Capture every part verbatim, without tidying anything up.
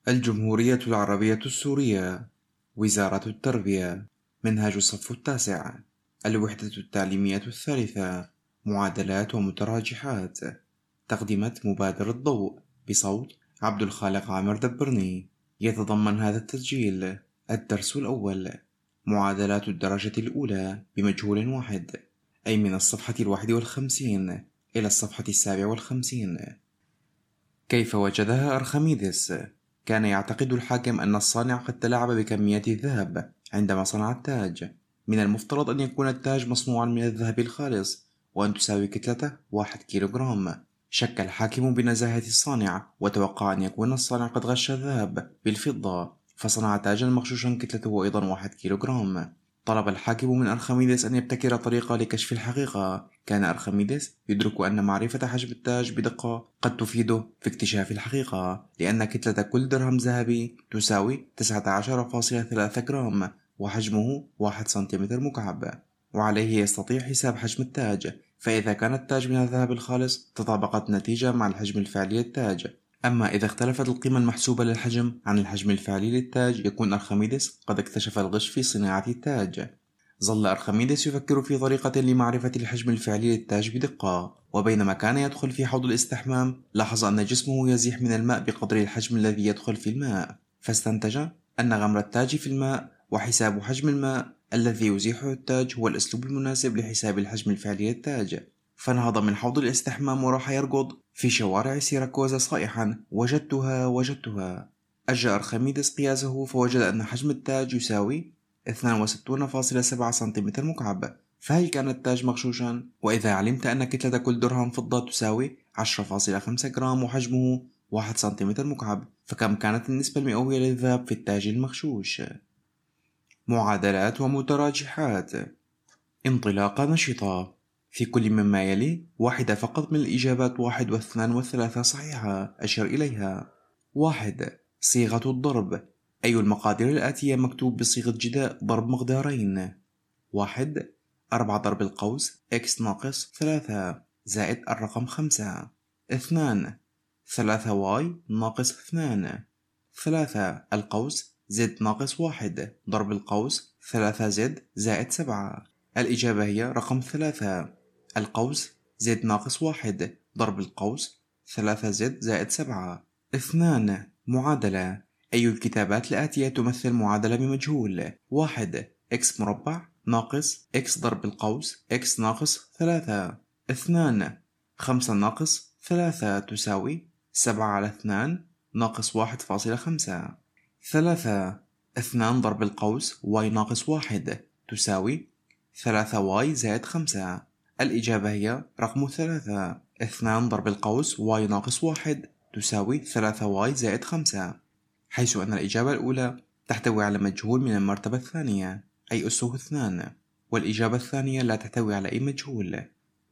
الجمهورية العربية السورية، وزارة التربية، منهج الصف التاسع، الوحدة التعليمية الثالثة، معادلات ومتراجحات. تقدمة مبادر الضوء بصوت عبد الخالق عامر دبرني. يتضمن هذا التسجيل الدرس الأول: معادلات الدرجة الأولى بمجهول واحد، أي من الصفحة الواحد والخمسين إلى الصفحة السابع والخمسين. كيف وجدها أرخميدس؟ كان يعتقد الحاكم أن الصانع قد تلاعب بكميات الذهب عندما صنع التاج. من المفترض أن يكون التاج مصنوعا من الذهب الخالص، وأن تساوي كتلته واحد كيلوغرام. شك الحاكم بنزاهة الصانع، وتوقع أن يكون الصانع قد غش الذهب بالفضة، فصنع تاجا مغشوشا كتلته أيضا واحد كيلوغرام. طلب الحاكم من أرخميدس أن يبتكر طريقة لكشف الحقيقة. كان أرخميدس يدرك أن معرفة حجم التاج بدقة قد تفيده في اكتشاف الحقيقة، لأن كتلة كل درهم ذهبي تساوي تسعة عشر فاصلة ثلاثة جرام، وحجمه واحد سنتيمتر مكعب، وعليه يستطيع حساب حجم التاج. فإذا كان التاج من الذهب الخالص تطابقت النتيجة مع الحجم الفعلي للتاج. أما إذا اختلفت القيمة المحسوبة للحجم عن الحجم الفعلي للتاج، يكون أرخميدس قد اكتشف الغش في صناعة التاج. ظل أرخميدس يفكر في طريقة لمعرفة الحجم الفعلي للتاج بدقة، وبينما كان يدخل في حوض الاستحمام لاحظ أن جسمه يزيح من الماء بقدر الحجم الذي يدخل في الماء، فاستنتج أن غمر التاج في الماء وحساب حجم الماء الذي يزيحه التاج هو الأسلوب المناسب لحساب الحجم الفعلي للتاج. فنهض من حوض الاستحمام وراح يركض في شوارع سيراكوزا صائحا: وجدتها وجدتها. أجرى أرخميدس قياسه فوجد أن حجم التاج يساوي اثنان وستون فاصلة سبعة سنتيمتر مكعب. فهل كان التاج مغشوشا؟ وإذا علمت أن كتلة كل درهم فضة تساوي عشرة فاصلة خمسة جرام وحجمه واحد سنتيمتر مكعب، فكم كانت النسبة المئوية للذهب في التاج المغشوش؟ معادلات ومتراجحات. انطلاقة نشطة. في كل مما يلي واحدة فقط من الإجابات واحد واثنان وثلاثة صحيحة، أشر إليها. واحد. صيغة الضرب: أي المقادير الآتية مكتوب بصيغة جداء ضرب مقدارين؟ واحد. أربعة ضرب القوس x ناقص ثلاثة زائد الرقم خمسة. اثنان. ثلاثة واي ناقص اثنان. ثلاثة القوس z ناقص واحد ضرب القوس ثلاثة زد زائد سبعة. الإجابة هي رقم ثلاثة. القوس z ناقص واحد ضرب القوس ثلاثة زد زائد سبعة. اثنان. معادلة: أي الكتابات الآتية تمثل معادلة بمجهول؟ واحد. x مربع ناقص x ضرب القوس x ناقص ثلاثة. اثنان. خمسة ناقص ثلاثة تساوي سبعة على اثنان ناقص واحد فاصلة خمسة. ثلاثة. اثنان ضرب القوس y ناقص واحد تساوي ثلاثة واي زائد خمسة. الإجابة هي رقم ثلاثة. اثنان ضرب القوس y ناقص واحد تساوي ثلاثة واي زائد خمسة، حيث أن الإجابة الأولى تحتوي على مجهول من المرتبة الثانية أي أسه اثنان، والإجابة الثانية لا تحتوي على أي مجهول.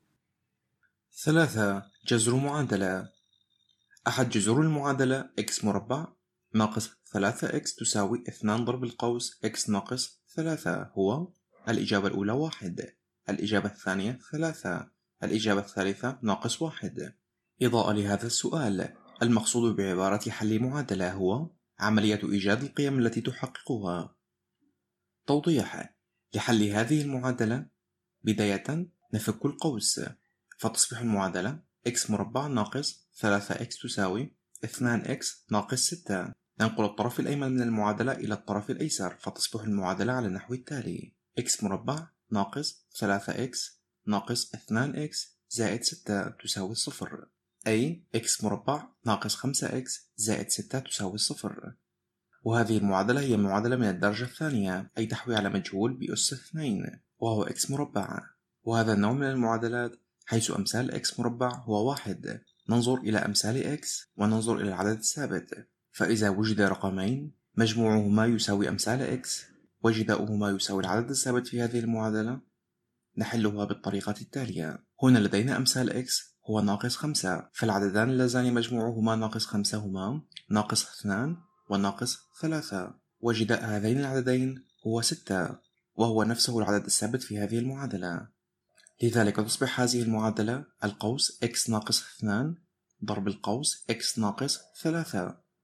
ثلاثة. جذر معادلة: أحد جذور المعادلة x مربع ناقص ثلاثة x تساوي اثنان ضرب القوس x ناقص ثلاثة هو؟ الإجابة الأولى واحد، الإجابة الثانية ثلاثة، الإجابة الثالثة ناقص واحد. إضاءة لهذا السؤال: المقصود بعبارة حل معادلة هو عملية إيجاد القيم التي تحققها. توضيح: لحل هذه المعادلة بداية نفك القوس، فتصبح المعادلة x مربع ناقص ثلاثة x تساوي اثنان x ناقص ستة. ننقل الطرف الأيمن من المعادلة إلى الطرف الأيسر فتصبح المعادلة على النحو التالي: x مربع ناقص ثلاثة x ناقص اثنان x زائد ستة تساوي صفر، أي x مربع ناقص خمسة x زائد ستة تساوي صفر. وهذه المعادلة هي معادلة من الدرجة الثانية، أي تحوي على مجهول بأس اثنين وهو x مربع. وهذا النوع من المعادلات حيث أمثال x مربع هو واحد. ننظر إلى أمثال x وننظر إلى العدد الثابت، فإذا وجد رقمين مجموعهما يساوي أمثال x وجداؤهما يساوي العدد الثابت في هذه المعادلة، نحلها بالطريقة التالية: هنا لدينا أمثال x هو ناقص خمسة، فالعددان اللذان مجموعهما ناقص خمسة هما ناقص اثنان وناقص ثلاثة، وجداء هذين العددين هو ستة، وهو نفسه العدد الثابت في هذه المعادلة. لذلك تصبح هذه المعادلة القوس x ناقص اثنان ضرب القوس x ناقص ثلاثة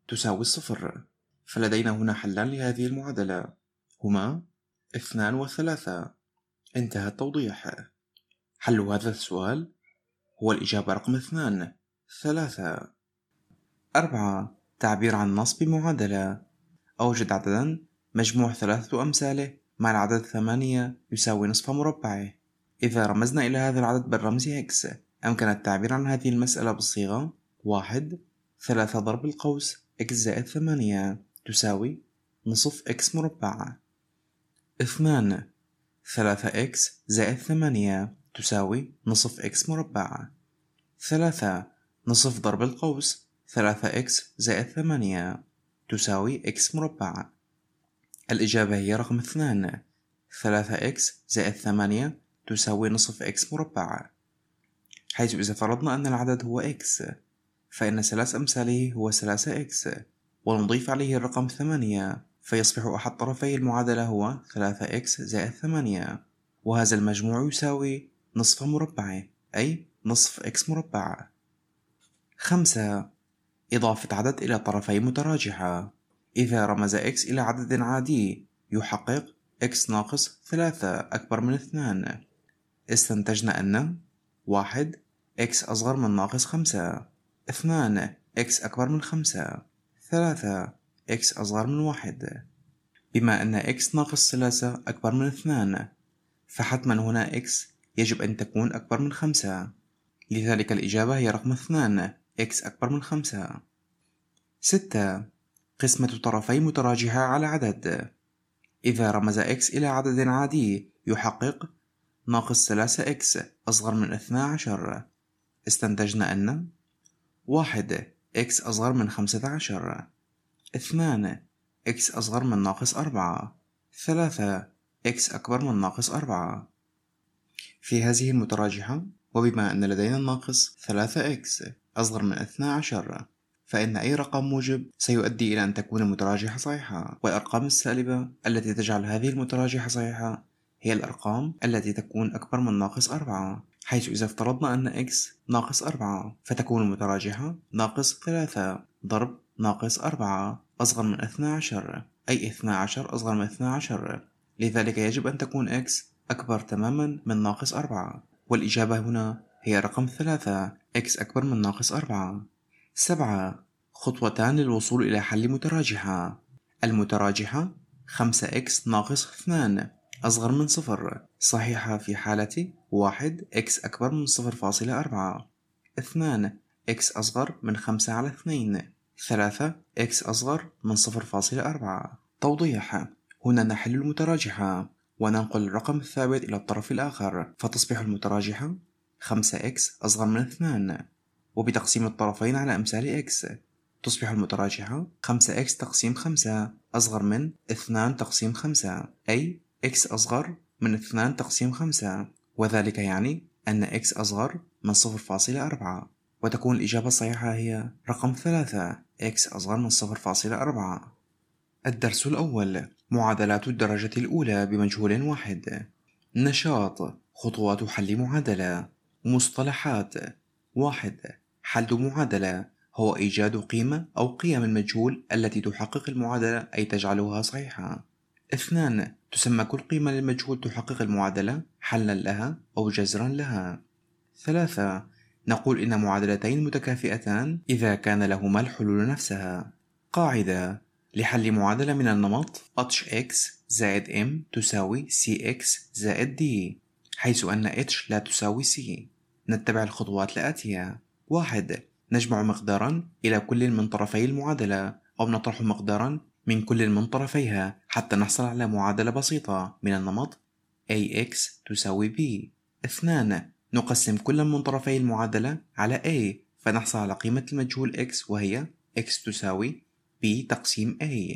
تساوي الصفر. فلدينا هنا حلان لهذه المعادلة، هما اثنان وثلاثة. انتهى التوضيح. حل هذا السؤال هو الإجابة رقم اثنان، ثلاثة. أربعة. تعبير عن نصب معادلة. أوجد عددا مجموع ثلاثة أمثاله مع العدد ثمانية يساوي نصف مربعه. إذا رمزنا إلى هذا العدد بالرمز x، أمكن التعبير عن هذه المسألة بالصيغة واحد ثلاثة ضرب القوس x زائد ثمانية تساوي نصف x مربع. اثنان ثلاثة x زائد ثمانية تساوي نصف x مربع. ثلاثة نصف ضرب القوس ثلاثة x زائد ثمانية تساوي x مربع. الإجابة هي رقم اثنان، ثلاثة x زائد ثمانية تساوي نصف x مربع، حيث إذا فرضنا أن العدد هو x فإن ثلاث أمثاله هو ثلاثة x، ونضيف عليه الرقم ثمانية فيصبح أحد طرفي المعادلة هو ثلاثة x زائد ثمانية، وهذا المجموع يساوي نصف مربعه أي نصف x مربع. خمسة. إضافة عدد إلى طرفي متراجحة. إذا رمز x إلى عدد عادي يحقق x ناقص ثلاثة أكبر من اثنان، استنتجنا أن واحد x أصغر من ناقص خمسة، اثنان x أكبر من خمسة، ثلاثة x أصغر من واحد. بما أن x ناقص ثلاثة أكبر من اثنان فحتما هنا x يجب أن تكون أكبر من خمسة، لذلك الإجابة هي رقم اثنان x أكبر من خمسة. ستة. قسمة طرفي متراجحة على عدد. إذا رمز x إلى عدد عادي يحقق ناقص ثلاثة x أصغر من اثنا عشر، استنتجنا أن واحد x أصغر من خمسة عشر، اثنان x أصغر من ناقص أربعة، ثلاثة x أكبر من ناقص أربعة. في هذه المتراجحة وبما أن لدينا الناقص ثلاثة x أصغر من اثنا عشر فإن أي رقم موجب سيؤدي إلى أن تكون المتراجحة صحيحة، والأرقام السالبة التي تجعل هذه المتراجحة صحيحة هي الأرقام التي تكون أكبر من ناقص أربعة، حيث إذا افترضنا أن x ناقص أربعة فتكون المتراجحة ناقص ثلاثة ضرب ناقص أربعة أصغر من اثنا عشر، أي اثنا عشر أصغر من اثنا عشر، لذلك يجب أن تكون x أكبر تماما من ناقص أربعة، والإجابة هنا هي رقم ثلاثة x أكبر من ناقص أربعة. سبعة. خطوتان للوصول إلى حل متراجحة. المتراجحة خمسة x ناقص اثنان أصغر من صفر صحيحة في حالة واحد x أكبر من صفر فاصلة أربعة، اثنان x أصغر من خمسة على اثنين، ثلاثة x أصغر من صفر فاصلة أربعة. توضيح: هنا نحل المتراجحة وننقل الرقم الثابت إلى الطرف الآخر فتصبح المتراجحة خمسة x أصغر من اثنان، وبتقسيم الطرفين على أمثال x تصبح المتراجحة خمسة x تقسيم خمسة أصغر من اثنان تقسيم خمسة، أي x أصغر من اثنان تقسيم خمسة، وذلك يعني أن x أصغر من صفر فاصلة أربعة، وتكون الإجابة الصحيحة هي رقم ثلاثة x أصغر من صفر فاصلة أربعة. الدرس الأول: معادلات الدرجة الأولى بمجهول واحد. نشاط: خطوات حل معادلة. مصطلحات: واحد. حل معادلة هو إيجاد قيمة أو قيم المجهول التي تحقق المعادلة أي تجعلها صحيحة. اثنان. تسمى كل قيمة للمجهول تحقق المعادلة حلا لها أو جذرا لها. ثلاثة. نقول إن معادلتين متكافئتان إذا كان لهما الحلول نفسها. قاعدة: لحل معادلة من النمط اتش اكس زائد m تساوي سي اكس زائد d، حيث أن h لا تساوي c، نتبع الخطوات الآتية. واحد. نجمع مقدارا إلى كل من طرفي المعادلة أو نطرح مقدارا من كل من طرفيها حتى نحصل على معادلة بسيطة من النمط ax تساوي b. اثنان. نقسم كل من طرفي المعادلة على a فنحصل على قيمة المجهول x وهي x تساوي b تقسيم a.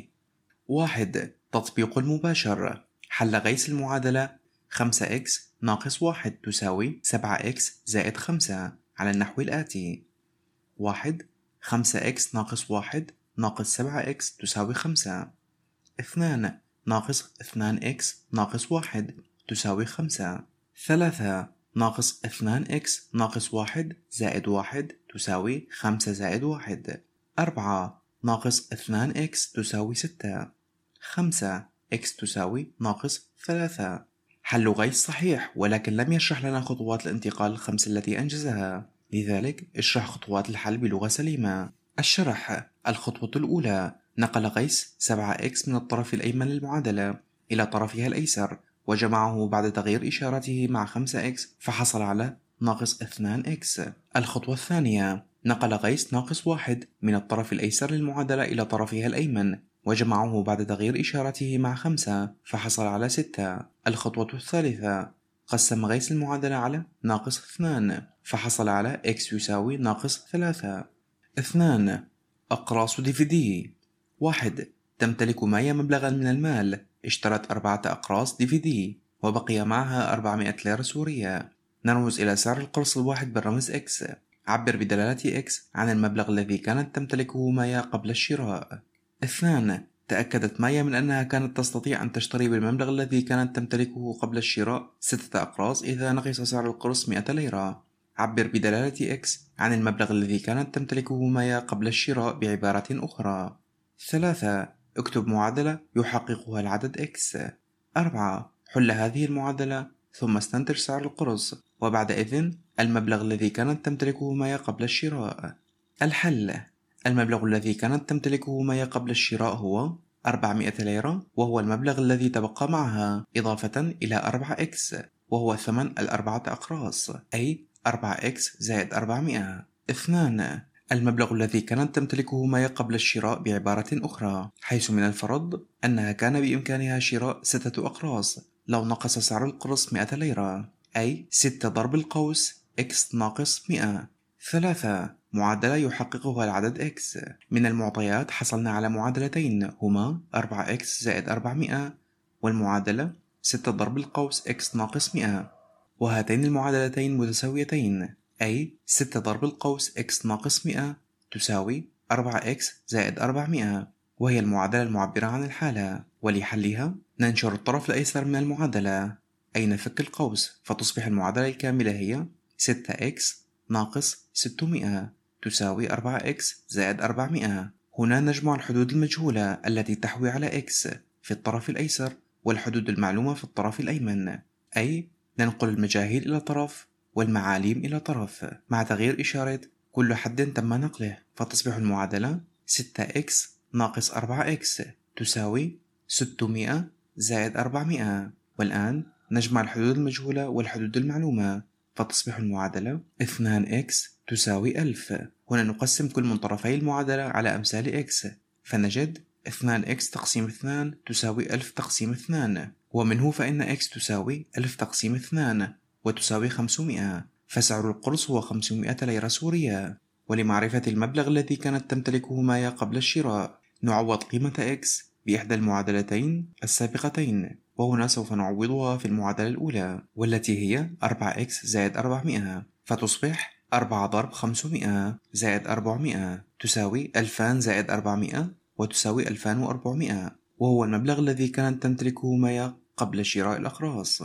واحد. تطبيق المباشر: حل قيس المعادلة خمسة x ناقص واحد تساوي سبعة x زائد خمسة على النحو الآتي: واحد. خمسة x ناقص واحد ناقص سبعة x تساوي خمسة. اثنان. ناقص اثنان x ناقص واحد تساوي خمسة. ثلاثة. ناقص اثنان x ناقص واحد زائد واحد تساوي خمسة زائد واحد. أربعة. ناقص اثنان إكس تساوي ستة. خمسة إكس تساوي ناقص ثلاثة. حل غيس صحيح، ولكن لم يشرح لنا خطوات الانتقال الخمس التي أنجزها، لذلك اشرح خطوات الحل بلغة سليمة. الشرح: الخطوة الأولى، نقل غيس سبعة إكس من الطرف الأيمن للمعادلة إلى طرفها الأيسر وجمعه بعد تغيير إشارته مع خمسة إكس فحصل على ناقص اثنان إكس. الخطوة الثانية، نقل غيس ناقص واحد من الطرف الأيسر للمعادلة إلى طرفها الأيمن وجمعه بعد تغيير إشارته مع خمسة فحصل على ستة. الخطوة الثالثة، قسم غيس المعادلة على ناقص اثنان فحصل على إكس يساوي ناقص ثلاثة. اثنان. أقراص دي في دي. واحد. تمتلك مايا مبلغا من المال، اشترت أربعة أقراص دي في دي وبقي معها أربعمائة ليرة سورية. نرمز إلى سعر القرص الواحد بالرمز إكس. عبر بدلالة إكس عن المبلغ الذي كانت تمتلكه مايا قبل الشراء. اثنان. تأكدت مايا من أنها كانت تستطيع أن تشتري بالمبلغ الذي كانت تمتلكه قبل الشراء ستة أقراص إذا نقص سعر القرص مئة ليرة. عبر بدلالة إكس عن المبلغ الذي كانت تمتلكه مايا قبل الشراء بعبارة أخرى. ثلاثة. اكتب معادلة يحققها العدد إكس. أربعة. حل هذه المعادلة ثم استنتج سعر القرص وبعدئذ المبلغ الذي كانت تمتلكه مايا قبل الشراء. الحل: المبلغ الذي كانت تمتلكه مايا قبل الشراء هو أربعمائة ليرة، وهو المبلغ الذي تبقى معها، إضافة إلى أربعة إكس وهو ثمن الأربعة أقراص، أي أربعة إكس زائد أربعمائة. اثنان. المبلغ الذي كانت تمتلكه مايا قبل الشراء بعبارة أخرى، حيث من الفرض أنها كان بإمكانها شراء ستة أقراص لو نقص سعر القرص مئة ليرة، أي ستة ضرب القوس إكس ناقص مئة. ثلاثة. معادلة يحققها العدد إكس. من المعطيات حصلنا على معادلتين هما أربعة إكس زائد أربعمائة والمعادلة ستة ضرب القوس إكس ناقص مئة، وهاتين المعادلتين متساويتين، أي ستة ضرب القوس إكس ناقص مئة تساوي أربعة إكس زائد أربعمائة، وهي المعادلة المعبرة عن الحالة. ولحلها ننشر الطرف الأيسر من المعادلة، أي نفك القوس، فتصبح المعادلة الكاملة هي ستة إكس ناقص ستمائة تساوي أربعة إكس زائد أربعمائة. هنا نجمع الحدود المجهولة التي تحوي على إكس في الطرف الأيسر والحدود المعلومة في الطرف الأيمن، أي ننقل المجاهيل إلى طرف والمعاليم إلى طرف مع تغيير إشارة كل حد تم نقله، فتصبح المعادلة ستة إكس ناقص أربعة إكس تساوي ستمائة زائد أربعمائة. والآن نجمع الحدود المجهولة والحدود المعلومة فتصبح المعادلة اثنان إكس تساوي ألف. هنا نقسم كل من طرفي المعادلة على أمثال إكس فنجد اثنان إكس تقسيم اثنان تساوي ألف تقسيم اثنان، ومنه فإن إكس تساوي ألف تقسيم اثنان وتساوي خمسمائة، فسعر القرص هو خمسمائة ليرة سورية. ولمعرفة المبلغ الذي كانت تمتلكه مايا قبل الشراء نعوض قيمة إكس بإحدى المعادلتين السابقتين، وهنا سوف نعوضها في المعادلة الأولى والتي هي أربعة إكس زائد أربعمائة، فتصبح أربعة ضرب خمسمائة زائد أربعمائة تساوي ألفان زائد أربعمائة وتساوي ألفان وأربعمائة، وهو المبلغ الذي كانت تمتلكه مايا قبل شراء الأقراص.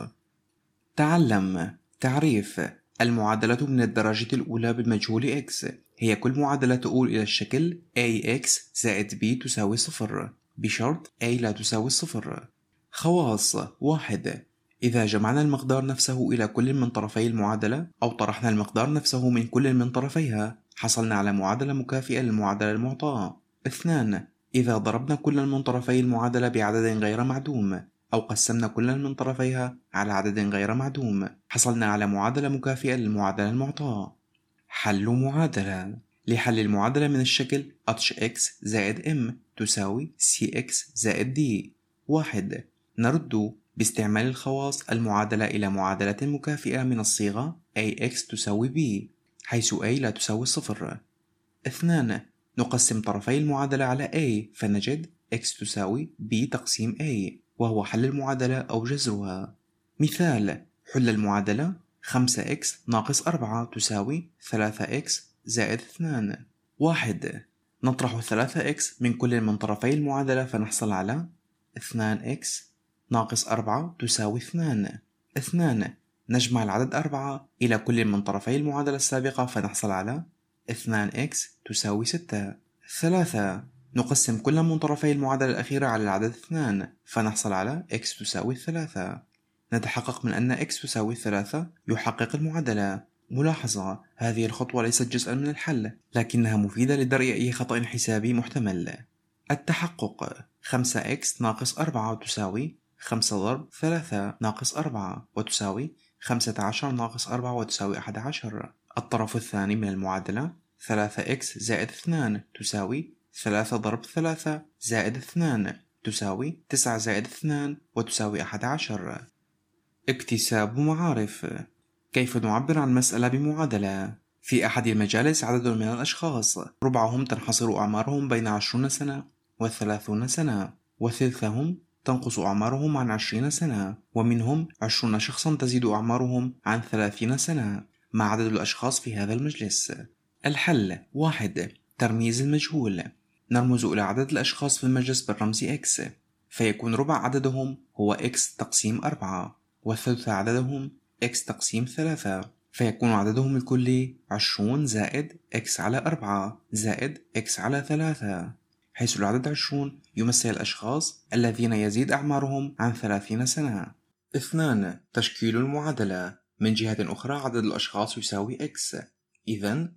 تعلم. تعريف. المعادلة من الدرجة الأولى بالمجهول x هي كل معادلة تؤول إلى الشكل ax زائد b تساوي صفر بشرط a لا تساوي الصفر. خواص. واحد. إذا جمعنا المقدار نفسه إلى كل من طرفي المعادلة أو طرحنا المقدار نفسه من كل من طرفيها حصلنا على معادلة مكافئة للمعادلة المعطاة. اثنان. إذا ضربنا كل من طرفي المعادلة بعدد غير معدوم أو قسمنا كل من طرفيها على عدد غير معدوم حصلنا على معادلة مكافئة للمعادلة المعطاة. حل معادلة. لحل المعادلة من الشكل اتش إكس زائد m تساوي سي إكس زائد d. واحد. نرد باستعمال الخواص المعادلة إلى معادلة مكافئة من الصيغة ax تساوي b حيث a لا تساوي صفر. اثنان. نقسم طرفي المعادلة على a فنجد x تساوي b تقسيم a وهو حل المعادلة أو جذرها. مثال. حل المعادلة خمسة إكس ناقص أربعة تساوي ثلاثة إكس زائد اثنان. واحد. نطرح ثلاثة إكس من كل من طرفي المعادلة فنحصل على اثنان إكس ناقص أربعة تساوي اثنان. اثنان. نجمع العدد أربعة إلى كل من طرفي المعادلة السابقة فنحصل على اثنان إكس تساوي ستة. ثلاثة. نقسم كل من طرفي المعادلة الأخيرة على العدد اثنان فنحصل على x تساوي ثلاثة. نتحقق من أن x تساوي ثلاثة يحقق المعادلة. ملاحظة: هذه الخطوة ليست جزءا من الحل، لكنها مفيدة لدرء أي خطأ حسابي محتمل. التحقق: خمسة إكس ناقص أربعة تساوي خمسة ضرب ثلاثة ناقص أربعة وتساوي خمسة عشر ناقص أربعة وتساوي أحد عشر. الطرف الثاني من المعادلة: ثلاثة إكس زائد اثنان تساوي ثلاثة ضرب ثلاثة زائد اثنان تساوي تسعة زائد اثنان وتساوي أحد عشر. اكتساب معارف. كيف نعبر عن مسألة بمعادلة؟ في أحد المجالس عدد من الأشخاص ربعهم تنحصر أعمارهم بين عشرون سنة وثلاثون سنة، وثلثهم تنقص أعمارهم عن عشرين سنة، ومنهم عشرون شخصا تزيد أعمارهم عن ثلاثين سنة. ما عدد الأشخاص في هذا المجلس؟ الحل: واحد. ترميز المجهول. نرمز إلى عدد الأشخاص في المجلس بالرمز X، فيكون ربع عددهم هو X تقسيم أربعة، وثلث عددهم X تقسيم ثلاثة، فيكون عددهم الكلي عشرون زائد X على أربعة زائد X على ثلاثة، حيث العدد عشرون يمثل الأشخاص الذين يزيد أعمارهم عن ثلاثين سنة. اثنان. تشكيل المعادلة. من جهة أخرى عدد الأشخاص يساوي X، إذن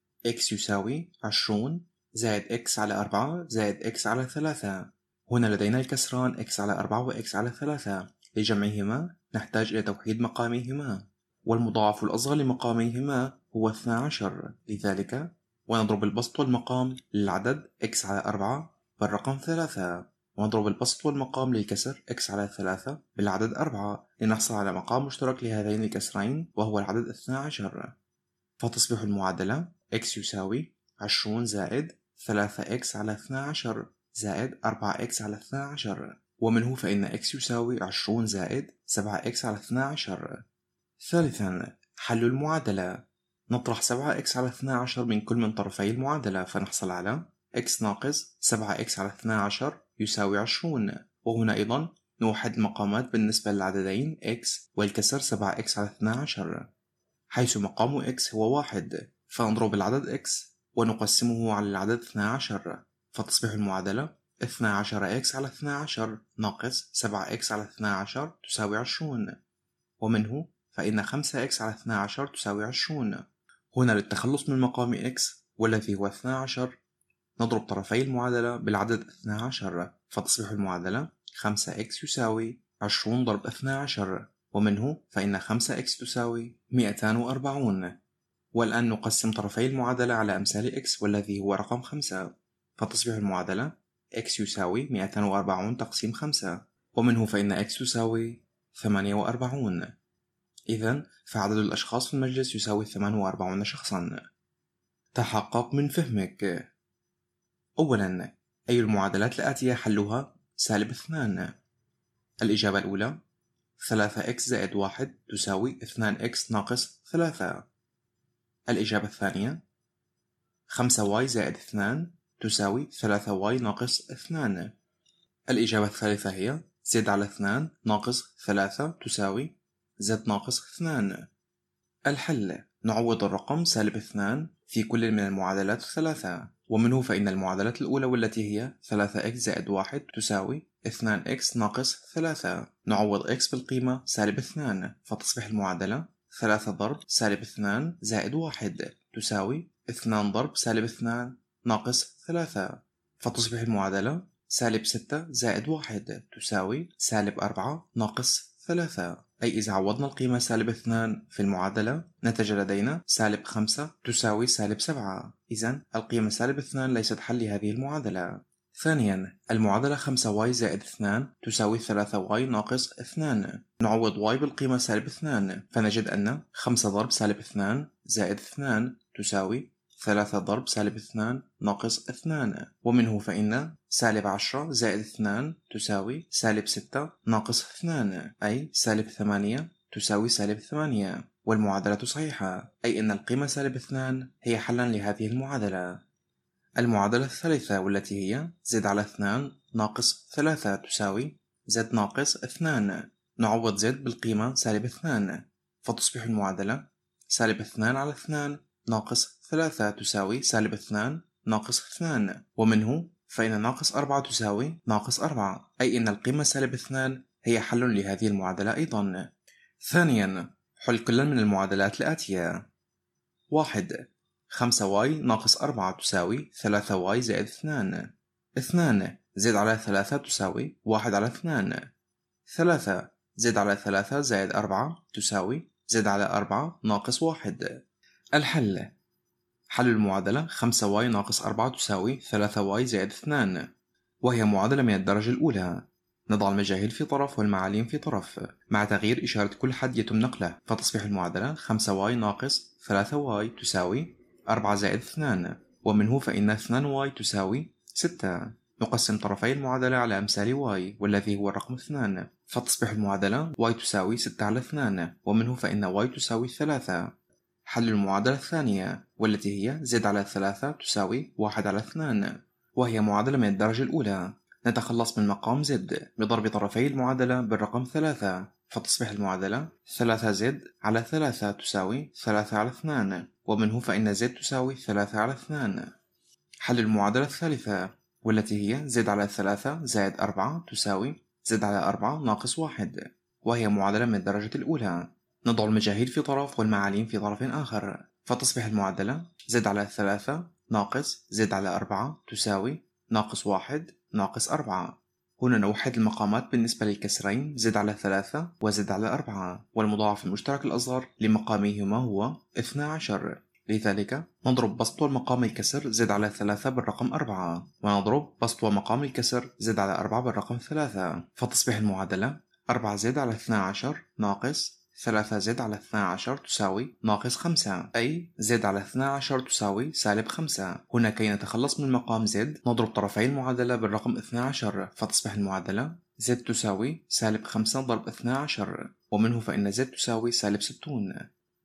X يساوي عشرون زائد X على أربعة زائد X على ثلاثة. هنا لدينا الكسران X على أربعة و X على ثلاثة، لجمعهما نحتاج إلى توحيد مقاميهما، والمضاعف الأصغر لمقاميهما هو اثنا عشر، لذلك ونضرب البسط والمقام للعدد X على أربعة بالرقم ثلاثة، ونضرب البسط والمقام للكسر X على ثلاثة بالعدد أربعة لنحصل على مقام مشترك لهذين الكسرين وهو العدد اثنا عشر. فتصبح المعادلة x يساوي عشرون زائد ثلاثة إكس على اثنا عشر زائد أربعة إكس على اثنا عشر، ومنه فإن x يساوي عشرون زائد سبعة إكس على اثنا عشر. ثالثا، حل المعادلة. نطرح سبعة إكس على اثنا عشر من كل من طرفي المعادلة فنحصل على x ناقص سبعة إكس على اثنا عشر يساوي عشرون، وهنا أيضا نوحد المقامات بالنسبة للعددين x والكسر سبعة إكس على اثنا عشر، حيث مقام x هو واحد، فنضرب العدد x ونقسمه على العدد اثنا عشر، فتصبح المعادلة اثنا عشر إكس على اثنا عشر ناقص سبعة إكس على اثنا عشر تساوي عشرون، ومنه فإن خمسة إكس على اثنا عشر تساوي عشرون. هنا للتخلص من مقام x والذي هو اثنا عشر نضرب طرفي المعادلة بالعدد اثنا عشر، فتصبح المعادلة خمسة إكس يساوي عشرون ضرب اثنا عشر، ومنه فإن خمسة إكس تساوي مئتان وأربعون. والآن نقسم طرفي المعادلة على أمثال x والذي هو رقم خمسة، فتصبح المعادلة x يساوي مئتان وأربعون تقسيم خمسة، ومنه فإن x تساوي ثمانية وأربعون. إذن فعدد الأشخاص في المجلس يساوي ثمانية وأربعون شخصا. تحقق من فهمك. أولا، أي المعادلات الآتية حلها سالب اثنان؟ الإجابة الأولى: ثلاثة إكس زائد واحد تساوي اثنان إكس ناقص ثلاثة. الإجابة الثانية: خمسة واي زائد اثنان تساوي ثلاثة واي ناقص اثنان. الإجابة الثالثة هي زد على اثنان ناقص ثلاثة تساوي زد ناقص اثنان. الحل: نعوض الرقم سالب اثنان في كل من المعادلات الثلاثة، ومنه فإن المعادلة الأولى والتي هي ثلاثة إكس زائد واحد تساوي اثنان إكس ناقص ثلاثة، نعوض إكس بالقيمة سالب اثنان، فتصبح المعادلة ثلاثة ضرب سالب اثنان زائد واحد تساوي اثنان ضرب سالب اثنان ناقص ثلاثة، فتصبح المعادلة سالب ستة زائد واحد تساوي سالب أربعة ناقص ثلاثة. أي إذا عوضنا القيمة سالب اثنان في المعادلة نتج لدينا سالب خمسة تساوي سالب سبعة، إذن القيمة سالب اثنان ليست حل لهذه المعادلة. ثانيا، المعادلة خمسة واي زائد اثنان تساوي ثلاثة واي ناقص اثنان، نعوض واي بالقيمة سالب اثنان فنجد أن خمسة ضرب سالب اثنان زائد اثنان تساوي ثلاثة ضرب سالب اثنان ناقص اثنان، ومنه فإن سالب عشرة زائد اثنان تساوي سالب ستة ناقص اثنان، أي سالب ثمانية تساوي سالب ثمانية، والمعادلة صحيحة، أي أن القيمة سالب اثنان هي حلا لهذه المعادلة. المعادلة الثالثة والتي هي زد على اثنان ناقص ثلاثة تساوي زد ناقص اثنان، نعوض زد بالقيمة سالب اثنان فتصبح المعادلة سالب اثنان على اثنان ناقص ثلاثة تساوي سالب اثنان ناقص اثنان، ومنه فإن ناقص أربعة تساوي ناقص أربعة، أي أن القيمة سالب اثنان هي حل لهذه المعادلة أيضا. ثانيا، حل كل من المعادلات الآتية. واحد. خمسة واي ناقص أربعة تساوي ثلاثة واي زائد اثنان. اثنان زد على ثلاثة تساوي واحد على اثنان. ثلاثة زد على ثلاثة زائد أربعة تساوي زد على أربعة ناقص واحد. الحل: حل المعادلة خمسة واي ناقص أربعة تساوي ثلاثة واي زائد اثنان، وهي معادلة من الدرجة الأولى. نضع المجاهيل في طرف والمعاليم في طرف، مع تغيير إشارة كل حد يتم نقله، فتصبح المعادلة خمسة واي ناقص ثلاثة واي تساوي أربعة زائد اثنان، ومنه فإن اثنان واي تساوي ستة. نقسم طرفي المعادلة على أمثال واي والذي هو الرقم اثنان، فتصبح المعادلة واي تساوي ستة على اثنان، ومنه فإن واي تساوي ثلاثة. حل المعادلة الثانية والتي هي زد على ثلاثة تساوي واحد على اثنان، وهي معادلة من الدرجة الأولى. نتخلص من مقام زد بضرب طرفي المعادلة بالرقم ثلاثة، فتصبح المعادلة ثلاثة زد على ثلاثة تساوي ثلاثة على اثنان، ومنه فإن زد تساوي ثلاثة على اثنان. حل المعادلة الثالثة والتي هي زد على ثلاثة زائد أربعة تساوي زد على أربعة ناقص واحد، وهي معادلة من الدرجة الأولى. نضع المجاهيل في طرف والمعاليم في طرف آخر، فتصبح المعادلة زد على ثلاثة ناقص زد على أربعة تساوي ناقص واحد ناقص أربعة. هنا نوحد المقامات بالنسبة للكسرين زد على ثلاثة وزد على أربعة، والمضاعف المشترك الأصغر لمقاميهما هو اثنا عشر. لذلك نضرب بسط ومقام الكسر زد على ثلاثة بالرقم أربعة، ونضرب بسط ومقام الكسر زد على أربعة بالرقم ثلاثة، فتصبح المعادلة أربعة زد على اثنا عشر ناقص ثلاثة زد على اثنا عشر تساوي ناقص خمسة، أي زد على اثنا عشر تساوي سالب خمسة. هنا كي نتخلص من مقام زد نضرب طرفي المعادلة بالرقم اثنا عشر، فتصبح المعادلة زد تساوي سالب خمسة ضرب اثنا عشر، ومنه فإن زد تساوي سالب ستون.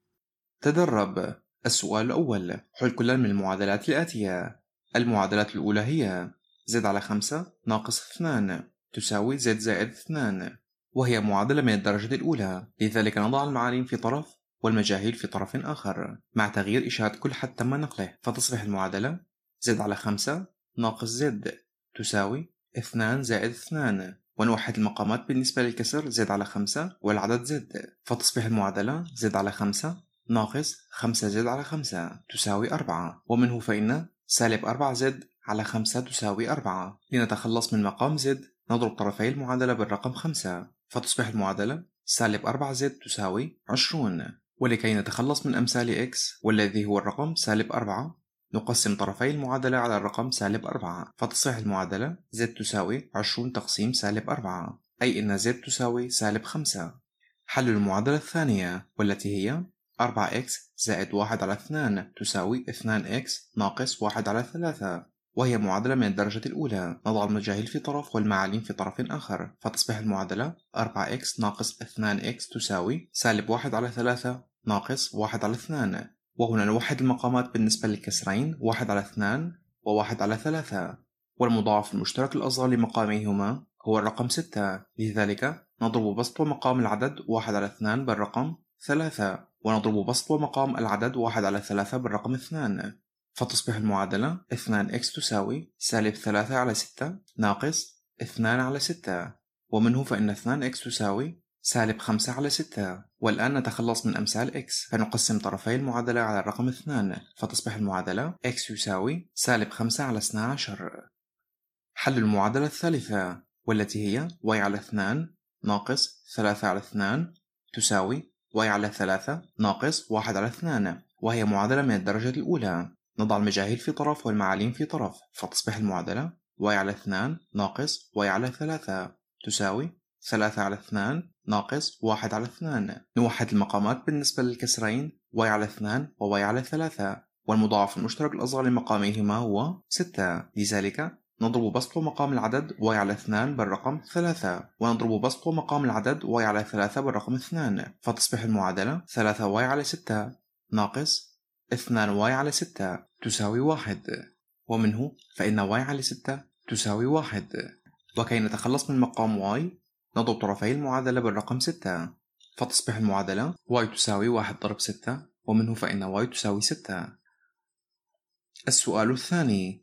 تدرب. السؤال الأول: حل كل من المعادلات الآتية. المعادلات الأولى هي زد على خمسة ناقص اثنان تساوي زد زائد اثنان، وهي معادلة من الدرجة الأولى، لذلك نضع المعاليم في طرف والمجاهيل في طرف آخر، مع تغيير إشارة كل حد تم نقله، فتصبح المعادلة زد على خمسة ناقص زد تساوي اثنان زائد اثنان، ونوحد المقامات بالنسبة للكسر زد على خمسة والعدد زد، فتصبح المعادلة زد على خمسة ناقص خمسة زد على خمسة تساوي أربعة، ومنه فإن سالب أربعة زد على خمسة تساوي أربعة. لنتخلص من مقام زد نضرب طرفي المعادلة بالرقم خمسة، فتصبح المعادلة سالب أربعة زد تساوي عشرون. ولكي نتخلص من أمثال x والذي هو الرقم سالب أربعة نقسم طرفي المعادلة على الرقم سالب أربعة، فتصبح المعادلة z تساوي عشرون تقسيم سالب أربعة، أي أن z تساوي سالب خمسة. حل المعادلة الثانية والتي هي أربعة إكس زائد واحد على اثنان تساوي اثنان إكس ناقص واحد على ثلاثة، وهي معادلة من الدرجة الأولى. نضع المجاهيل في طرف والمعاليم في طرف آخر، فتصبح المعادلة أربعة إكس ناقص اثنان إكس تساوي سالب واحد على ثلاثة ناقص واحد على اثنان، وهنا نوحد المقامات بالنسبة للكسرين واحد على اثنان وواحد على ثلاثة، والمضاعف المشترك الأصغر لمقاميهما هو الرقم ستة، لذلك نضرب بسط ومقام العدد واحد على اثنان بالرقم ثلاثة، ونضرب بسط ومقام العدد واحد على ثلاثة بالرقم اثنان، فتصبح المعادلة اثنان إكس تساوي سالب ثلاثة على ستة ناقص اثنان على ستة، ومنه فإن اثنان إكس تساوي سالب خمسة على ستة. والآن نتخلص من أمثال x، فنقسم طرفي المعادلة على الرقم اثنان، فتصبح المعادلة x يساوي سالب خمسة على اثنا عشر. حل المعادلة الثالثة والتي هي y على اثنان ناقص ثلاثة على اثنان تساوي y على ثلاثة ناقص واحد على اثنان، وهي معادلة من الدرجة الأولى. نضع المجاهيل في طرف والمعاليم في طرف، فتصبح المعادلة y على اثنان ناقص y على ثلاثة تساوي ثلاثة على اثنان ناقص واحد على اثنان. نوحد المقامات بالنسبة للكسرين y على اثنان و y على ثلاثة، والمضاعف المشترك الأصغر لمقاميهما هو ستة، لذلك نضرب بسط ومقام العدد y على اثنان بالرقم ثلاثة، ونضرب بسط ومقام العدد y على ثلاثة بالرقم اثنان، فتصبح المعادلة ثلاثة y على ستة ناقص اثنان y على ستة تساوي واحد، ومنه فإن y على ستة تساوي واحد. وكي نتخلص من مقام y نضرب طرفي المعادلة بالرقم ستة، فتصبح المعادلة y تساوي واحد ضرب ستة، ومنه فإن y تساوي ستة. السؤال الثاني: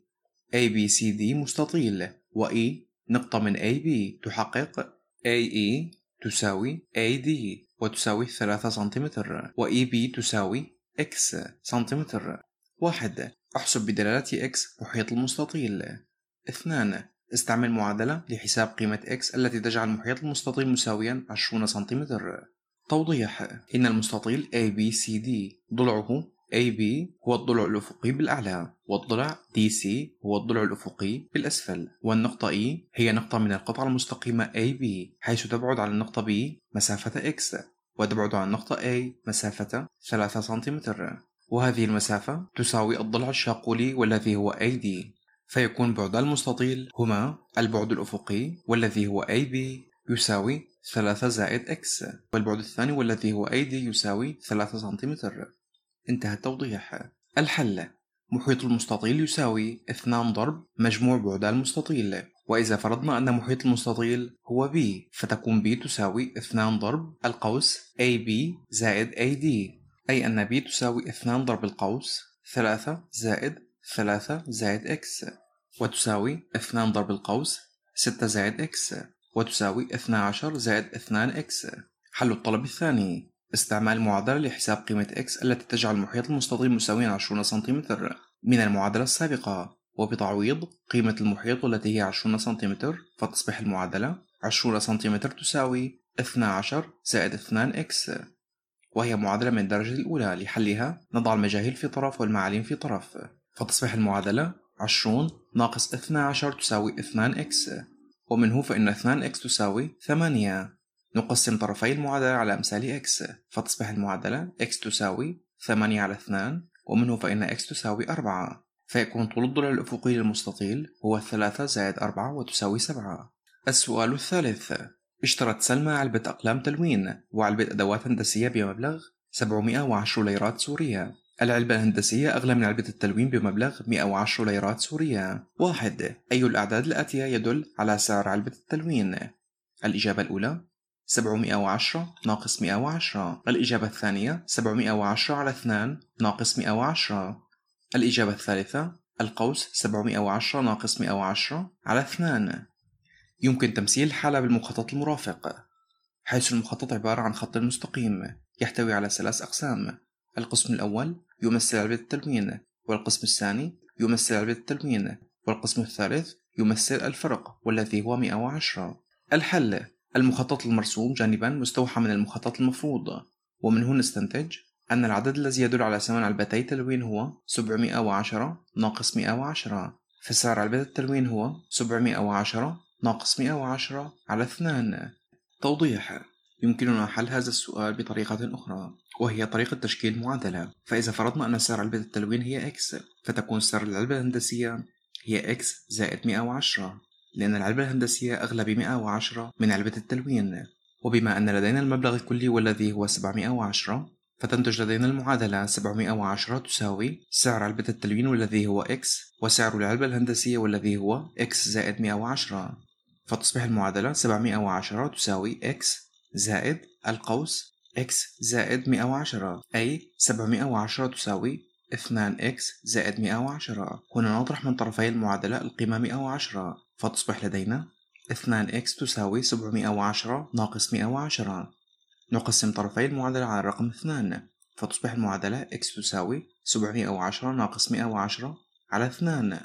A B C D مستطيل، و E نقطة من A B تحقق A E تساوي A D وتساوي ثلاثة سنتيمتر، و E B تساوي X سنتيمتر. واحد. احسب بدلالة X محيط المستطيل. اثنان. استعمل معادلة لحساب قيمة X التي تجعل محيط المستطيل مساويا عشرين سنتيمتر. توضيح: إن المستطيل A B C D ضلعه A B هو الضلع الأفقي بالأعلى، والضلع D C هو الضلع الأفقي بالأسفل، والنقطة E هي نقطة من القطعة المستقيمة A B حيث تبعد عن النقطة B مسافة X، وتبعد عن النقطة A مسافة ثلاثة سنتيمتر، وهذه المسافة تساوي الضلع الشاقولي والذي هو A D. فيكون بعدا المستطيل هما البعد الأفقي والذي هو A B يساوي ثلاثة زائد X، والبعد الثاني والذي هو A D يساوي ثلاثة سنتيمتر. انتهى التوضيح. الحل: محيط المستطيل يساوي اثنان ضرب مجموع بعدا المستطيل، وإذا فرضنا أن محيط المستطيل هو B فتكون B تساوي اثنان ضرب القوس A B زائد A D، أي أن B تساوي اثنان ضرب القوس ثلاثة زائد ثلاثة زائد X، وتساوي اثنان ضرب القوس ستة زائد X، وتساوي اثنا عشر زائد اثنان X. حل الطلب الثاني: استعمال معادلة لحساب قيمة X التي تجعل محيط المستطيل مساويا عشرين سنتيمتر من المعادلة السابقة، وبتعويض قيمة المحيط التي هي عشرين سنتيمتر فتصبح المعادلة عشرين سنتيمتر تساوي اثنا عشر زائد اثنان X، وهي معادلة من الدرجة الأولى. لحلها نضع المجاهيل في طرف والمعالم في طرف، فتصبح المعادلة عشرين ناقص اثنا عشر تساوي اثنان X، ومنه فإن اثنان X تساوي ثمانية. نقسم طرفي المعادلة على أمثال X فتصبح المعادلة X تساوي ثمانية على اثنان، ومنه فإن X تساوي أربعة، فيكون طول الضلع الأفقي للمستطيل هو ثلاثة زائد أربعة وتساوي سبعة. السؤال الثالث: اشترت سلمى علبة أقلام تلوين وعلبة أدوات هندسية بمبلغ سبعمائة وعشرة ليرات سورية. العلبة الهندسية أغلى من علبة التلوين بمبلغ مائة وعشرة ليرات سورية. واحد. أي الأعداد الآتية يدل على سعر علبة التلوين؟ الإجابة الأولى سبعمائة وعشرة ناقص مائة وعشرة. الإجابة الثانية سبعمائة وعشرة على اثنان ناقص مائة وعشرة. الإجابة الثالثة القوس سبعمائة وعشرة ناقص مائة وعشرة على اثنان. يمكن تمثيل الحالة بالمخطط المرافق، حيث المخطط عبارة عن خط مستقيم يحتوي على ثلاث أقسام. القسم الأول يمثل علبة التلوين، والقسم الثاني يمثل علبة التلوين، والقسم الثالث يمثل الفرق والذي هو مائة وعشرة. الحل: المخطط المرسوم جانبا مستوحى من المخطط المفروض، ومن هنا نستنتج أن العدد الذي يدل على ثمن علبتي تلوين هو سبعمائة وعشرة ناقص مائة وعشرة، فسعر علبة التلوين هو سبعمائة وعشرة ناقص مائة وعشرة على اثنان. توضيح: يمكننا حل هذا السؤال بطريقة أخرى، وهي طريقة تشكيل معادلة. فإذا فرضنا أن سعر علبة التلوين هي X، فتكون سعر العلبة الهندسية هي X زائد مائة وعشرة، لأن العلبة الهندسية أغلى بمائة وعشرة من علبة التلوين. وبما أن لدينا المبلغ الكلي والذي هو سبعمائة وعشرة، فتنتج لدينا المعادلة سبعمائة وعشرة تساوي سعر علبة التلوين والذي هو X، وسعر العلبة الهندسية والذي هو X زائد مائة وعشرة، فتصبح المعادلة سبعمائة وعشرة تساوي X زائد القوس X زائد مائة وعشرة، أي سبعمائة وعشرة تساوي اثنان X زائد مائة وعشرة. هنا نطرح من طرفي المعادلة القيمة مائة وعشرة، فتصبح لدينا اثنان X تساوي سبعمائة وعشرة ناقص مائة وعشرة. نقسم طرفي المعادلة على الرقم اثنان، فتصبح المعادلة X تساوي سبعمائة وعشرة ناقص مائة وعشرة على اثنان.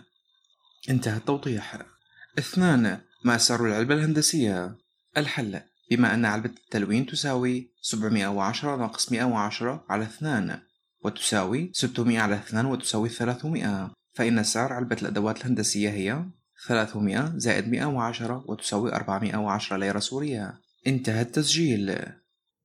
انتهى التوضيح. اثنان. ما سعر العلبة الهندسية؟ الحل: بما أن علبة التلوين تساوي سبعمائة وعشرة ناقص مائة وعشرة على اثنان، وتساوي ستمائة على اثنان وتساوي ثلاثمائة، فإن سعر علبة الأدوات الهندسية هي ثلاثمائة زائد مائة وعشرة وتساوي أربعمائة وعشرة ليرة سورية. انتهى التسجيل.